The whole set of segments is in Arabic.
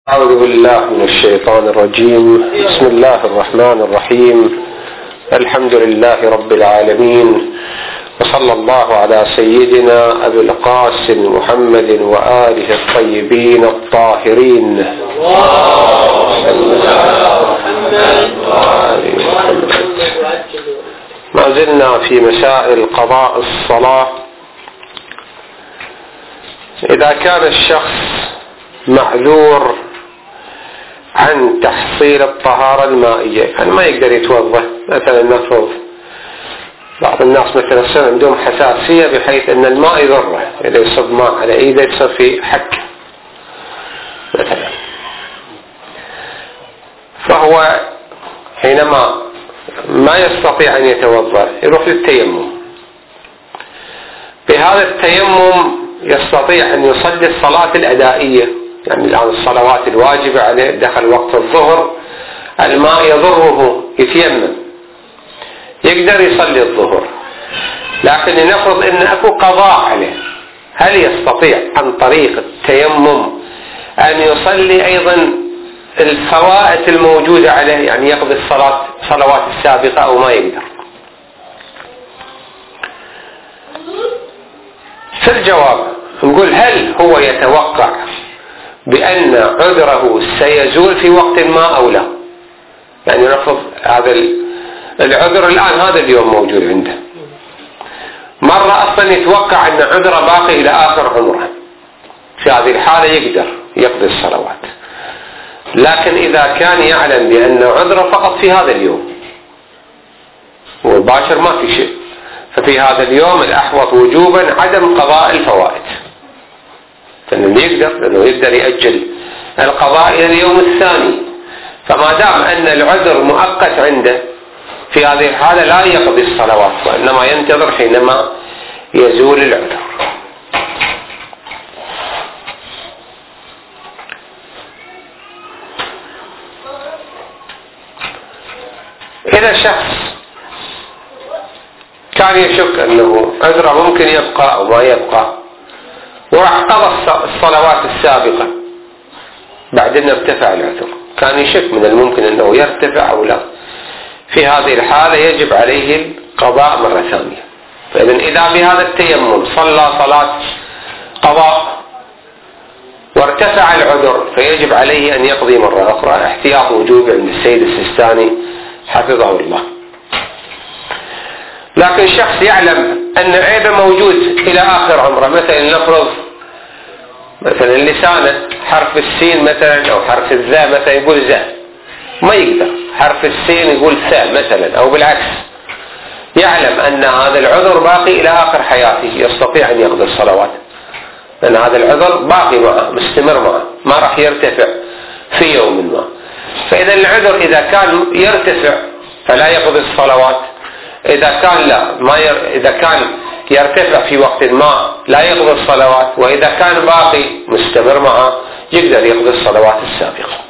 أعوذ بالله من الشيطان الرجيم. بسم الله الرحمن الرحيم. الحمد لله رب العالمين، وصلى الله على سيدنا أبي القاسم محمد وآله الطيبين الطاهرين. ما زلنا في مسائل قضاء الصلاة. إذا كان الشخص معذور عن تحصيل الطهارة المائية، يعني ما يقدر يتوضأ، مثلا نفرض بعض الناس مثلا يصير عندهم حساسية بحيث أن الماء يضره، إذا يصب ماء على إيده يصير في حك مثلا، فهو حينما ما يستطيع أن يتوضأ يروح للتيمم. بهذا التيمم يستطيع أن يصلي الصلاة الأدائية، يعني الآن الصلوات الواجبة عليه، دخل وقت الظهر الماء يضره يتيمم، يقدر يصلي الظهر. لكن لنفرض أن أكو قضاء عليه، هل يستطيع عن طريق التيمم أن يصلي أيضا الفوائت الموجودة عليه، يعني يقضي الصلوات السابقة، أو ما يقدر؟ في الجواب نقول هل هو يتوقع بأن عذره سيزول في وقت ما أو لا؟ يعني نفرض هذا العذر الآن هذا اليوم موجود عنده، مرة أصلا يتوقع أن عذره باقي إلى آخر عمره، في هذه الحالة يقدر يقضي الصلوات. لكن إذا كان يعلم بأن عذره فقط في هذا اليوم والباشر ما في شيء، ففي هذا اليوم الأحوط وجوبا عدم قضاء الفوائد، لأنه يقدر يأجل القضاء إلى اليوم الثاني. فما دام أن العذر مؤقت عنده، في هذه الحالة لا يقضي الصلوات، وإنما ينتظر حينما يزول العذر. إذا شخص كان يشك أنه عذره ممكن يبقى أو ما يبقى، وراح قضى الصلوات السابقة بعدين ارتفع العذر، كان يشك من الممكن أنه يرتفع أو لا، في هذه الحالة يجب عليه القضاء مرة ثانية. إذا بهذا التيمم صلى صلاة قضاء وارتفع العذر، فيجب عليه أن يقضي مرة أخرى احتياط وجوب عند السيد السيستاني حفظه الله. لكن شخص يعلم أن عيبه موجود إلى آخر عمره، مثلا نفرض مثلا لسانه حرف السين مثلا أو حرف الذا مثلا يقول ذا، ما يقدر حرف السين يقول ثاء مثلا، أو بالعكس، يعلم أن هذا العذر باقي إلى آخر حياته، يستطيع أن يقضي الصلوات، لأن هذا العذر باقي معه مستمر معه، ما راح يرتفع في يوم ما. فإذا العذر إذا كان يرتفع فلا يقضي الصلوات، إذا كان لا إذا كان يرتفع في وقت ما لا يقضي الصلوات، وإذا كان باقي مستمر معه يقدر يقضي الصلوات السابقة.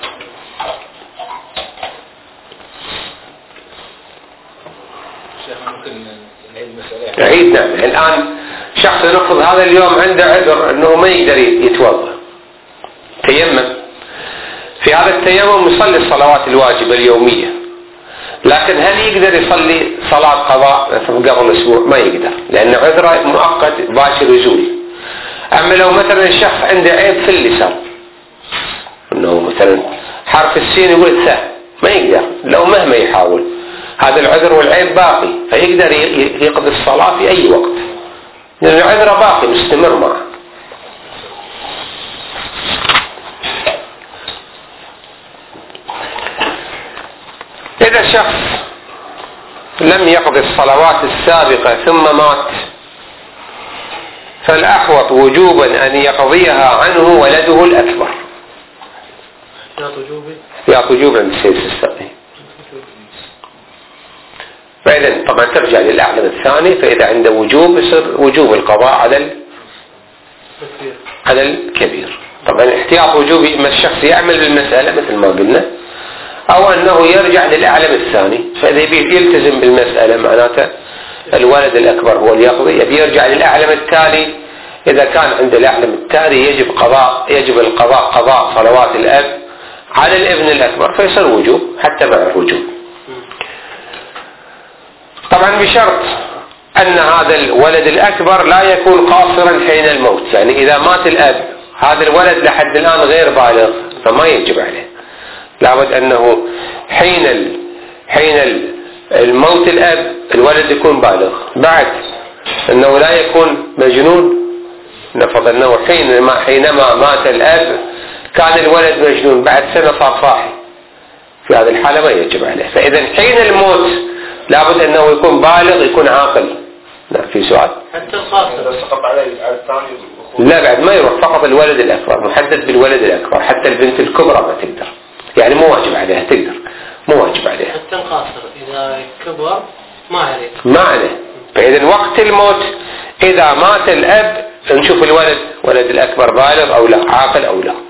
عيد نعم. الآن شخص نفرض هذا اليوم عنده عذر أنه ما يقدر يتوضأ، تيمم، في هذا التيمم يصلي الصلوات الواجبة اليومية، لكن هل يقدر يصلي صلاة قضاء قبل أسبوع؟ ما يقدر، لأن عذره مؤقت باشر يزول. أما لو مثلا شخص عنده عيب في اللسان، أنه مثلا حرف السين يقول ثاء، ما يقدر لو مهما يحاول، هذا العذر والعيب باقي، فيقدر يقضي الصلاة في أي وقت، لأن عذره باقي مستمر معه. إذا شخص لم يقضي الصلوات السابقة ثم مات، فالأحوط وجوبا أن يقضيها عنه ولده الأكبر. يا وجوب عند السيد السيستاني. فإذا طبعا ترجع للأعلم الثاني، فإذا عنده وجوب يصير وجوب القضاء على الكبير. طبعا احتياط وجوبي إما الشخص يعمل بالمسألة مثل ما قلنا، أو أنه يرجع للأعلم الثاني. فإذا يلتزم بالمسألة معناته الولد الأكبر هو اللي يقضي، يبي يرجع للأعلم التالي. إذا كان عند الأعلم التالي يجب القضاء قضاء صلوات الأب على الابن الأكبر فيصير وجوب حتى مع الوجوب. طبعا بشرط أن هذا الولد الأكبر لا يكون قاصرا حين الموت، يعني إذا مات الأب هذا الولد لحد الآن غير بالغ فما يجب عليه، لابد أنه حين الموت الأب الولد يكون بالغ، بعد أنه لا يكون مجنون. نفرض أنه حينما مات الأب كان الولد مجنون، بعد سنة صار صاحي، في هذه الحالة ما يجب عليه. فإذا حين الموت لابد أنه يكون بالغ يكون عاقل. لا في سؤال؟ حتى القاصر سقط على الثاني؟ لا بعد ما يروح، فقط الولد الأكبر، محدد بالولد الأكبر، حتى البنت الكبرى ما تقدر، يعني مو واجب عليها، تقدر مو واجب عليها. حتى القاصر إذا كبر ما عليه. ما عليه. فإذا وقت الموت إذا مات الأب نشوف الولد الأكبر بالغ أو لا، عاقل أو لا.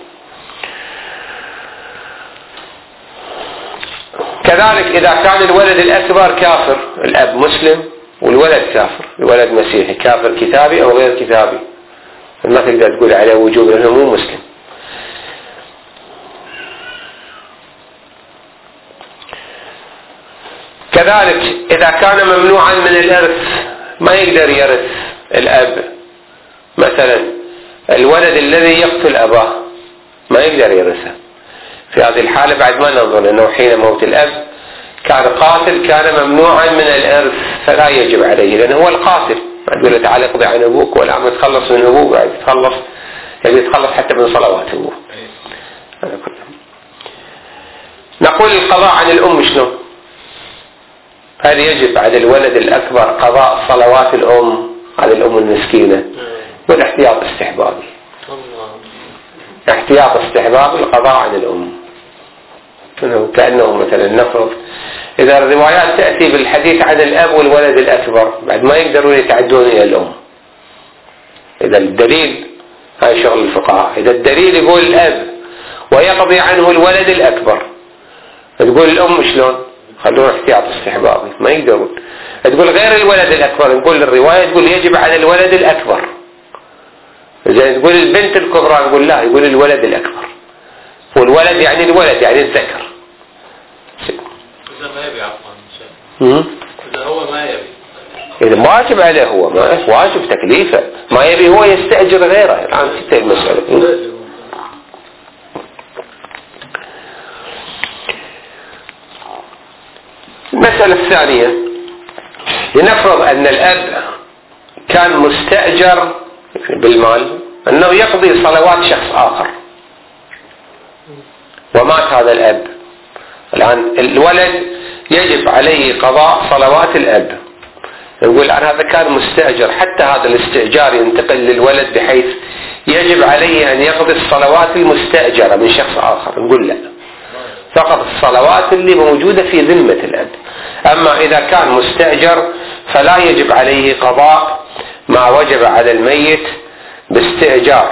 كذلك إذا كان الولد الأكبر كافر، الأب مسلم والولد كافر، الولد مسيحي كافر كتابي أو غير كتابي، ما تقدر تقول عليه وجوب لأنه مو مسلم. كذلك إذا كان ممنوعا من الإرث ما يقدر يرث الأب، مثلا الولد الذي يقتل أباه ما يقدر يرثه، في هذه الحالة بعد ما ننظر أنه حين موت الأب كان قاتل كان ممنوعا من الإرث فلا يجب عليه، لأنه هو القاتل. ما تقول له تعال اقضي عن أبوك ولا عم تخلص من أبوك، بعد يتخلص حتى من صلوات أبوه. نقول القضاء عن الأم شنو؟ هل يجب على الولد الأكبر قضاء صلوات الأم على الأم المسكينة؟ والاحتياط استحبابي، احتياط استحبابي القضاء عن الأم. كأنه مثلا نفرض إذا الروايات تأتي بالحديث عن الأب والولد الأكبر بعد ما يقدرون يتعدون إلى الأم، إذا الدليل هاي شغل الفقهاء، إذا الدليل يقول الأب ويقضي عنه الولد الأكبر تقول الأم شلون؟ خلونا احتياط استحبابي، ما يقدرون. تقول غير الولد الأكبر، نقول الرواية تقول يجب على الولد الأكبر. إذا تقول البنت الكبرى نقول لا، يقول الولد الأكبر، والولد يعني الولد يعني الذكر. إذا ما يبي عفوا إذا هو ما يبي، إذا ما واجب عليه، هو ما واجب تكليفه، ما يبي هو يستأجر غيره. الآن تنتهي المسألة. المسألة الثانية، لنفرض أن الأب كان مستأجر بالمال أنه يقضي صلوات شخص آخر ومات هذا الأب، الآن الولد يجب عليه قضاء صلوات الأب. نقول الآن هذا كان مستأجر، حتى هذا الاستئجار ينتقل للولد بحيث يجب عليه أن يقضي الصلوات المستأجرة من شخص آخر. نقول لا، فقط الصلوات اللي موجودة في ذمة الأب. أما إذا كان مستأجر فلا يجب عليه قضاء ما وجب على الميت باستئجار.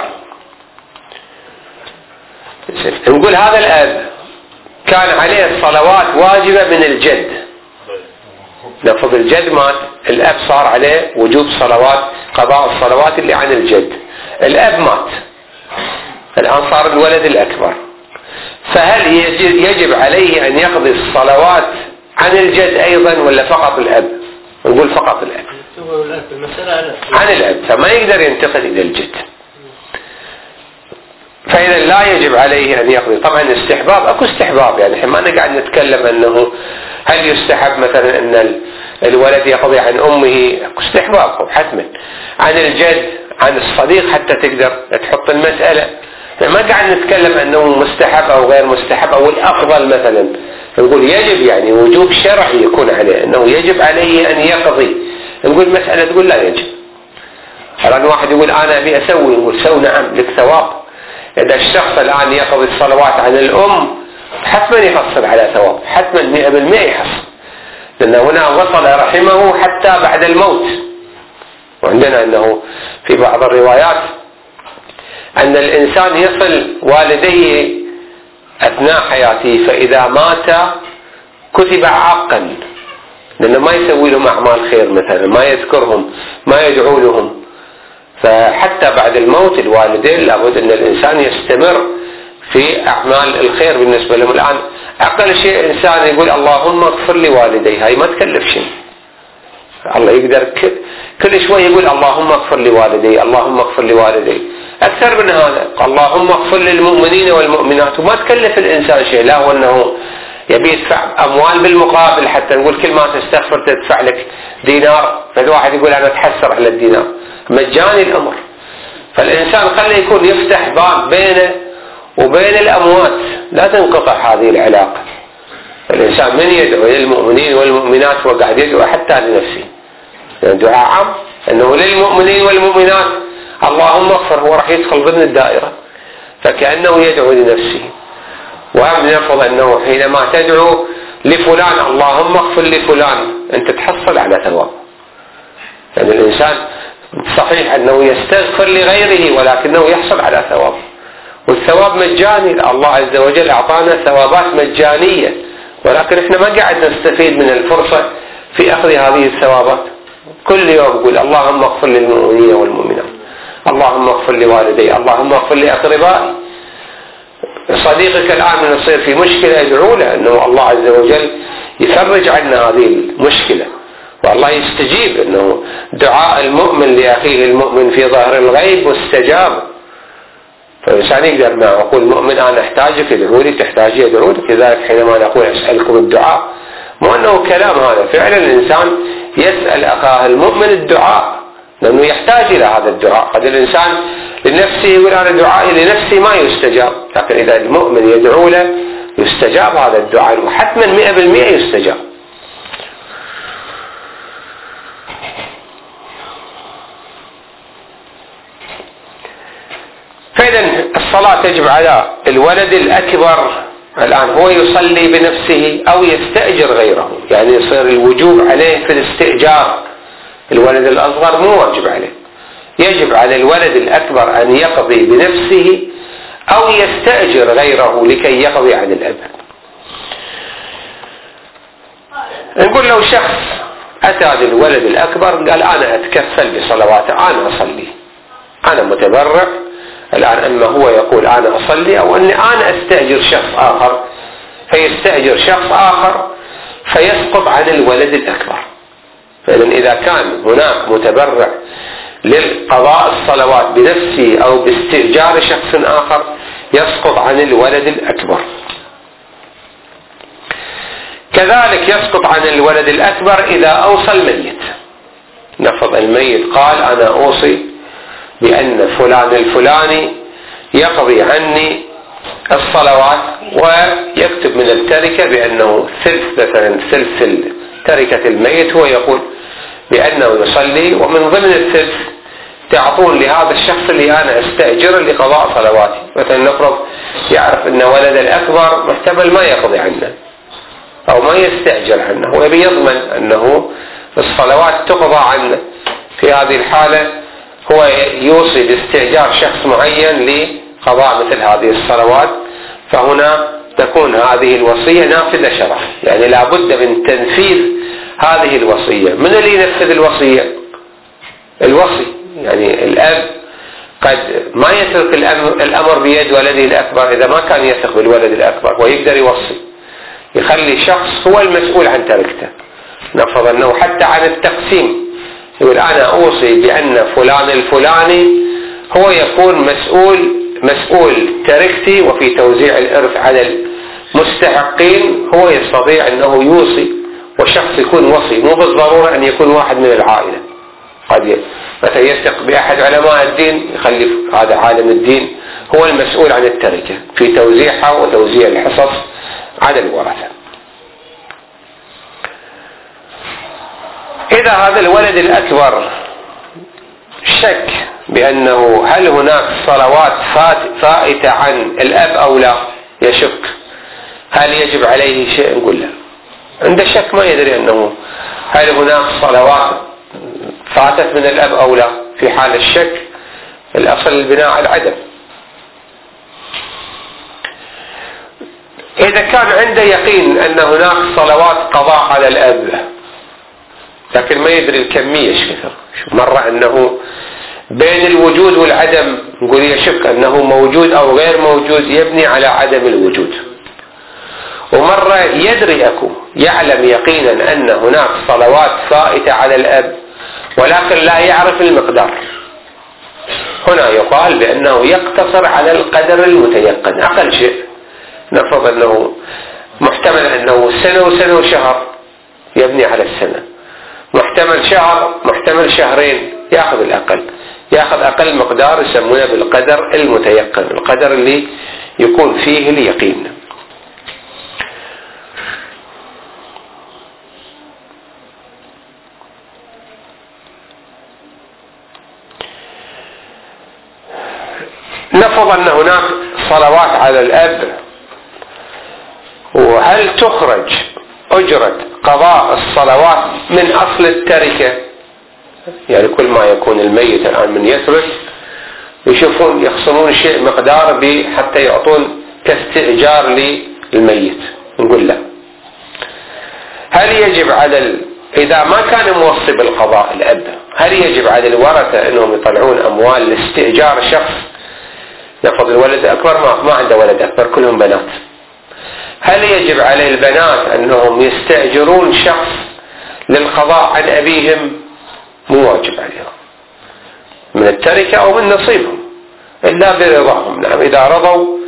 نقول هذا الأب كان عليه الصلوات واجبة من الجد، لفظ الجد مات، الأب صار عليه وجوب صلوات، قضاء الصلوات اللي عن الجد. الأب مات، الآن صار الولد الأكبر، فهل يجب عليه أن يقضي الصلوات عن الجد أيضا ولا فقط الأب؟ نقول فقط الأب، عن الأب، فما يقدر ينتقل إلى الجد. فإذا لا يجب عليه أن يقضي. طبعا استحباب، أكو استحباب، يعني ما نقعد نتكلم أنه هل يستحب مثلا أن الولد يقضي عن أمه، أكو استحباب حتما، عن الجد، عن الصديق، حتى تقدر تحط المسألة. ما قاعد نتكلم أنه مستحب أو غير مستحب أو الأفضل مثلا، نقول يجب، يعني وجوب شرعي يكون عليه أنه يجب عليه أن يقضي. نقول مسألة تقول لا يجب. الآن واحد يقول أنا أبي أسوي، نقول سو، نعم لك ثواب. إذا الشخص الآن يقضي الصلوات عن الأم حتما يحصل على ثواب، حتما 100% يحصل، لأن هنا وصل رحمه حتى بعد الموت. وعندنا أنه في بعض الروايات أن الإنسان يصل والديه أثناء حياته، فإذا مات كتب عاقا، لأنه ما يسوي لهم أعمال خير مثلا، ما يذكرهم، ما يدعو لهم. فحتى بعد الموت الوالدين لابد أن الإنسان يستمر في أعمال الخير بالنسبة لهم. الآن أقل شيء إنسان يقول اللهم اغفر لي والدي، هاي ما تكلف شيء. الله يقدر كل شوي يقول اللهم اغفر لي والدي، اللهم اغفر لي والدي. أكثر من هذا اللهم اغفر للمؤمنين والمؤمنات، وما تكلف الإنسان شيء. لا هو أنه يبي يدفع أموال بالمقابل، حتى نقول كل ما تستغفر تدفع لك دينار، فإذا واحد يقول أنا أتحسر على الدينار، مجاني الأمر. فالإنسان خليه يكون يفتح باب بينه وبين الأموات، لا تنقطع هذه العلاقة. الإنسان من يدعو للمؤمنين والمؤمنات وقاعد يدعو حتى لنفسه، يعني دعاء عام أنه للمؤمنين والمؤمنات اللهم اغفر، هو راح يدخل ضمن الدائرة، فكأنه يدعو لنفسه. وهم نفض أنه حينما تدعو لفلان اللهم اغفر لفلان أنت تحصل على ثواب. يعني الإنسان صحيح أنه يستغفر لغيره ولكنه يحصل على ثواب، والثواب مجاني. الله عز وجل أعطانا ثوابات مجانية، ولكن احنا ما قاعد نستفيد من الفرصة في أخذ هذه الثوابات. كل يوم يقول اللهم اغفر للمؤمنين والمؤمنات، اللهم اغفر لوالدي، اللهم اغفر لأقربائي. صديقك الآن من يصير في مشكلة ادعو له أنه الله عز وجل يفرج عنا هذه المشكلة، والله يستجيب. أنه دعاء المؤمن لأخيه المؤمن في ظهر الغيب مستجاب. فالإنسان يقدر معه يقول المؤمن أنا أحتاجك ادعو لي، تحتاجي ادعو لك. لذلك حينما نقول أسألكم الدعاء، مو أنه كلام هذا، فعلا الإنسان يسأل أخاه المؤمن الدعاء لأنه يحتاج إلى هذا الدعاء. قد الإنسان لنفسه يقول أنا دعائي لنفسي ما يستجاب، لكن إذا المؤمن يدعو له يستجاب هذا الدعاء، وحتما 100% يستجاب. فإذا الصلاة تجب على الولد الأكبر. الآن هو يصلي بنفسه أو يستأجر غيره، يعني يصير الوجوب عليه في الاستئجار. الولد الأصغر مو واجب عليه، يجب على الولد الأكبر أن يقضي بنفسه أو يستأجر غيره لكي يقضي عن الأب. نقول لو شخص أتى للولد الأكبر قال أنا أتكفل بصلواته، أنا أصلي، أنا متبرع الآن، أما هو يقول أنا أصلي أو أني أنا أستأجر شخص آخر، فيستأجر شخص آخر فيسقط عن الولد الأكبر. فإذا إذا كان هناك متبرع للقضاء الصلوات بنفسه أو باستئجار شخص آخر يسقط عن الولد الأكبر. كذلك يسقط عن الولد الأكبر إذا أوصى الميت. نفض الميت قال أنا أوصي بأن فلان الفلاني يقضي عني الصلوات، ويكتب من التركة بأنه ثلث، مثلا ثلث تركة الميت هو يقول بأنه يصلي، ومن ضمن الثلث تعطون لهذا الشخص اللي أنا أستأجره لقضاء صلواتي. مثلا نفرض يعرف أن ولد الأكبر محتمل ما يقضي عنه أو ما يستأجر عنه، ويبي يضمن أنه الصلوات تقضى عنه. في هذه الحالة هو يوصي باستئجار شخص معين لقضاء مثل هذه الصلوات، فهنا تكون هذه الوصية نافذة شرعا، يعني لا بد من تنفيذ هذه الوصية. من اللي ينفذ الوصية؟ الوصي، يعني الأب قد ما يترك الأمر بيد ولده الأكبر إذا ما كان يثق بالولد الأكبر، ويقدر يوصي، يخلي شخص هو المسؤول عن تركته. نفرض أنه حتى عن التقسيم يقول أنا أوصي بأن فلان الفلاني هو يكون مسؤول تركتي، وفي توزيع الإرث على المستحقين هو يستطيع أنه يوصي، وشخص يكون وصي مو بالضرورة أن يكون واحد من العائلة. قد مثلا يثق بأحد علماء الدين يخلي هذا عالم الدين هو المسؤول عن التركة في توزيعها وتوزيع الحصص على الورثة. إذا هذا الولد الأكبر شك بأنه هل هناك صلوات فائتة عن الأب أو لا، يشك هل يجب عليه شيء، نقول لا. عنده شك ما يدري أنه هل هناك صلوات فاتت من الأب أو لا. في حال الشك الأصل البناء على العدم. إذا كان عنده يقين أن هناك صلوات قضاء على الأب لكن ما يدري الكمية ايش كثر، مرة أنه بين الوجود والعدم نقول يشك أنه موجود أو غير موجود، يبني على عدم الوجود. ومرة يدري أكو يعلم يقينا أن هناك صلوات فائتة على الأب ولكن لا يعرف المقدار، هنا يقال بأنه يقتصر على القدر المتيقن. أقل شيء نفرض أنه محتمل أنه سنة وسنة وشهر، يبني على السنة. محتمل شهر، محتمل شهرين، يأخذ الأقل، يأخذ أقل مقدار يسمونه بالقدر المتيقن، القدر اللي يكون فيه اليقين. نفرض أن هناك صلوات على الأب، وهل تخرج أجرة قضاء الصلوات من أصل التركة؟ يعني كل ما يكون الميت الآن من يترك يشوفون يخصمون شيء مقدار حتى يعطون كاستئجار للميت. نقول لا. هل يجب على إذا ما كان موصي بالقضاء الأب، هل يجب على الورثة أنهم يطلعون أموال لاستئجار شخص؟ نفرض الولد أكبر ما عنده ولد أكبر، كلهم بنات. هل يجب على البنات أنهم يستأجرون شخص للقضاء عن أبيهم؟ مو واجب عليهم من التركة أو من نصيبهم إلا برضاهم. نعم إذا رضوا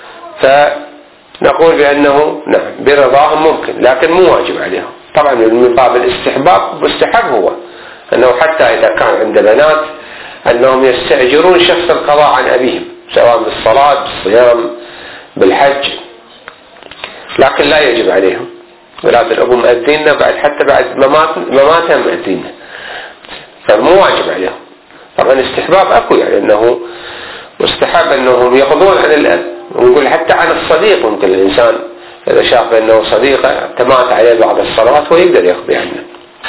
فنقول بأنه نعم برضاهم ممكن، لكن مو واجب عليهم. طبعا من باب الاستحباب، مستحب هو أنه حتى إذا كان عند بنات أنهم يستأجرون شخص القضاء عن أبيهم، سواء بالصلاة بالصيام بالحج، لكن لا يجب عليهم. ولاد الأبو مؤذيننا بعد، حتى بعد مماتهم مؤذيننا، فمو واجب عليهم. طبعا استحباب أكو، يعني أنه مستحب أنهم يقضون عن الأب. ونقول حتى عن الصديق، ممكن الإنسان إذا شاف أنه صديقه تمات عليه بعض الصلوات ويقدر يقضي عنه.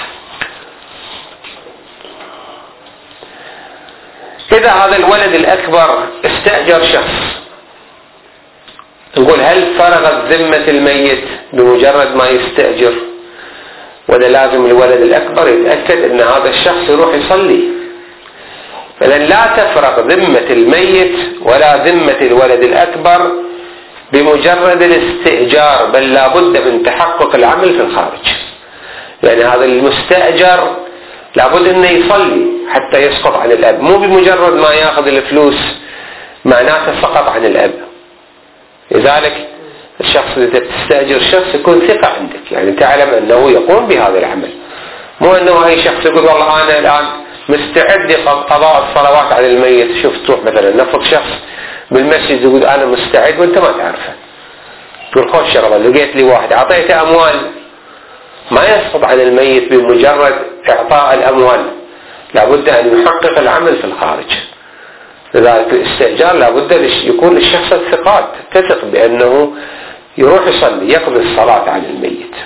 إذا هذا الولد الأكبر استأجر شخص، نقول هل فرغت ذمة الميت بمجرد ما يستأجر، ولا لازم الولد الأكبر يتأكد أن هذا الشخص يروح يصلي؟ فلن لا تفرغ ذمة الميت ولا ذمة الولد الأكبر بمجرد الاستئجار، بل لا بد من تحقق العمل في الخارج. يعني هذا المستأجر لابد أنه يصلي حتى يسقط عن الأب، مو بمجرد ما يأخذ الفلوس معناته سقط عن الأب. لذلك الشخص اللي تستأجر شخص يكون ثقة عندك، يعني تعلم أنه يقوم بهذا العمل، مو أنه أي شخص يقول والله أنا الآن مستعد قضاء الصلوات على الميت. شوف تروح مثلا نفرض شخص بالمسجد يقول أنا مستعد وأنت ما تعرفه، تقول خوش شغله لقيت لي واحد أعطيته أموال، ما يسقط عن الميت بمجرد إعطاء الأموال، لابد أن يحقق العمل في الخارج. لذلك الاستئجار لابد يكون الشخص الثقات تثق بأنه يروح يصلي يقضي الصلاة على الميت.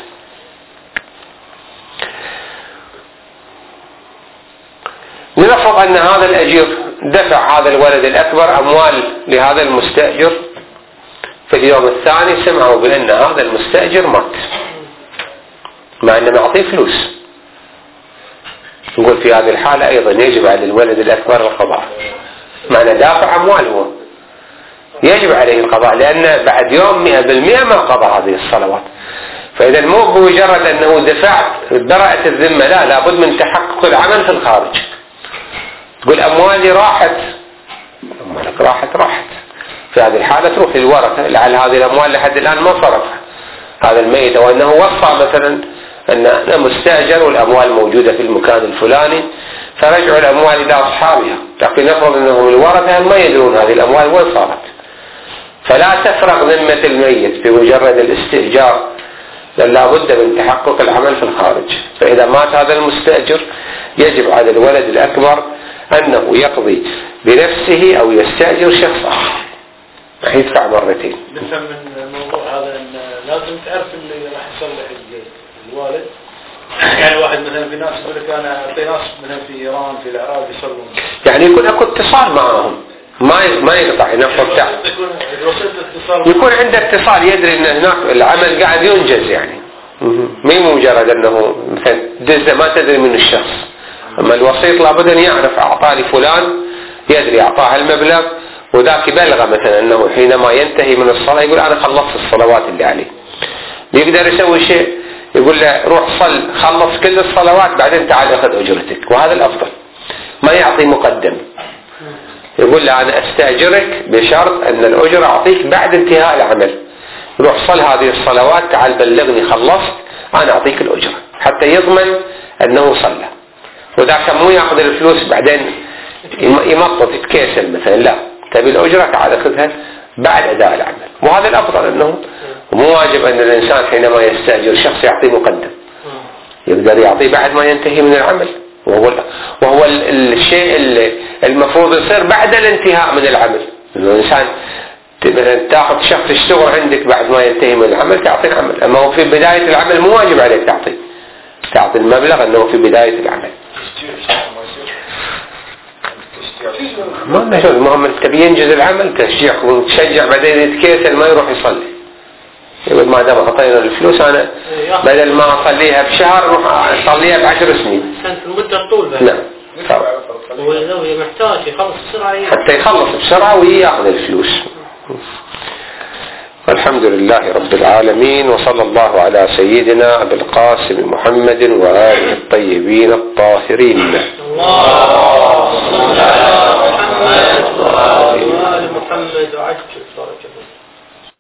لنفرض أن هذا الأجير دفع هذا الولد الأكبر أموال لهذا المستأجر، في اليوم الثاني سمعوا بأن هذا المستأجر مات مع أنه معطيه فلوس. نقول في هذه الحالة أيضا يجب على الولد الأكبر القضاء، معنى دافع أموال هو يجب عليه القضاء، لأن بعد يوم 100% ما قضى هذه الصلوات. فإذا مو بمجرد أنه دفعت برأت الذمة، لا، لابد من تحقق العمل في الخارج. تقول أموالي راحت، أموالك راحت في هذه الحالة تروح للورثة، لعل هذه الأموال لحد الآن ما صرفها هذا الميت، أو أنه وصى مثلا أن مستأجر والأموال موجودة في المكان الفلاني، فرجعوا الأموال إلى أصحابها، لكن نفرض أنهم الورثة ما يدرون هذه الأموال وين صارت. فلا تفرغ ذمة الميت بمجرد الاستئجار، بل لا بد من تحقق العمل في الخارج. فإذا مات هذا المستأجر يجب على الولد الأكبر أنه يقضي بنفسه أو يستأجر شخص آخر، راح يدفع مرتين. نفهم من الموضوع هذا أن لازم تعرف اللي راح يصلح الوالد. يعني واحد مثلا في ناس يقول لك أنا أعطي ناس مثلا في إيران في العراق يصلون، يعني يكون أكو اتصال معهم، ما يقطع نفسه بتاعه، يكون عنده اتصال يدري أن هناك العمل قاعد ينجز، يعني مو مجرد أنه مثلا دزة ما تدري من الشخص، أما الوسيط لابد أن يعرف أعطاه لفلان، يدري أعطاه المبلغ، وذاك يبلغ مثلا أنه حينما ينتهي من الصلاة يقول أنا خلصت الصلوات اللي علي. يقدر يسوي شيء يقول له روح صل خلص كل الصلوات بعدين تعال أخذ أجرتك، وهذا الأفضل. ما يعطي مقدم، يقول له أنا أستأجرك بشرط أن الأجر أعطيك بعد انتهاء العمل، روح صل هذه الصلوات تعال بلغني خلصت أنا أعطيك الأجر، حتى يضمن أنه صلى. وذاك مو يأخذ الفلوس بعدين يمطط يتكاسل مثلا، لا، تبي الأجرة تعال أخذها بعد أداء العمل. وهذا الأفضل، أنه مو واجب أن الإنسان حينما يستأجر شخص يعطيه مقدم، يقدر يعطيه بعد ما ينتهي من العمل، وهو الشيء المفروض يصير بعد الانتهاء من العمل. إنه الإنسان مثلا تأخذ شخص يشتغل عندك بعد ما ينتهي من العمل تعطي العمل، أما هو في بداية العمل مو واجب عليك تعطي المبلغ أنه في بداية العمل. ما نشوف، المهم أنت تبي ينجز العمل تشجيع، وتشجع بعدين يتكاسل ما يروح يصلي، يقول ما دام أعطينا الفلوس أنا بدل ما أصليها بشهر أروح أصليها ب10 سنين. كانت المدة الطول بقى. نعم. هو محتاج يخلص بسرعة حتى يخلص بسرعة ويأخذ الفلوس. الحمد لله رب العالمين، وصلى الله على سيدنا أبي القاسم محمد وآله الطيبين الطاهرين. اللهم صل على محمد وآل محمد وعجل فرجهم.